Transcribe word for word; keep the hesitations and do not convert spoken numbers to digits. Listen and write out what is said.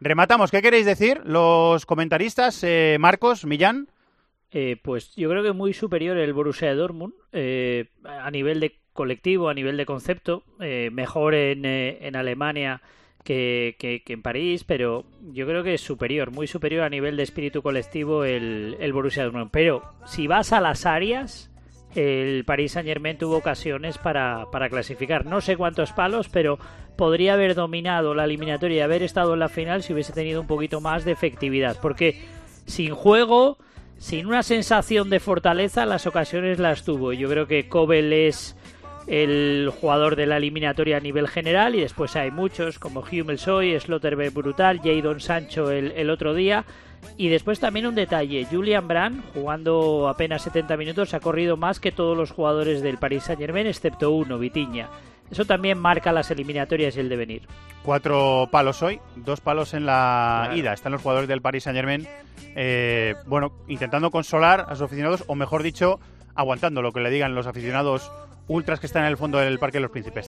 Rematamos, ¿qué queréis decir los comentaristas? Eh, Marcos, Millán. Eh, pues yo creo que muy superior el Borussia Dortmund eh, a nivel de colectivo, a nivel de concepto, eh, mejor en, eh, en Alemania que, que, que en París, pero yo creo que es superior, muy superior a nivel de espíritu colectivo el, el Borussia Dortmund. Pero si vas a las áreas, el Paris Saint-Germain tuvo ocasiones para, para clasificar. No sé cuántos palos, pero podría haber dominado la eliminatoria y haber estado en la final si hubiese tenido un poquito más de efectividad, porque sin juego, sin una sensación de fortaleza, las ocasiones las tuvo. Yo creo que Kobel es el jugador de la eliminatoria a nivel general, y después hay muchos como Hummels hoy, Slotterbeck brutal, Jadon Sancho el, el otro día, y después también un detalle: Julian Brandt, jugando apenas setenta minutos, ha corrido más que todos los jugadores del Paris Saint-Germain excepto uno, Vitinha. Eso también marca las eliminatorias y el devenir. Cuatro palos hoy, dos palos en la Claro. ida. Están los jugadores del Paris Saint-Germain, eh, bueno, intentando consolar a sus aficionados, o mejor dicho, aguantando lo que le digan los aficionados ultras que están en el fondo del Parque de los Príncipes.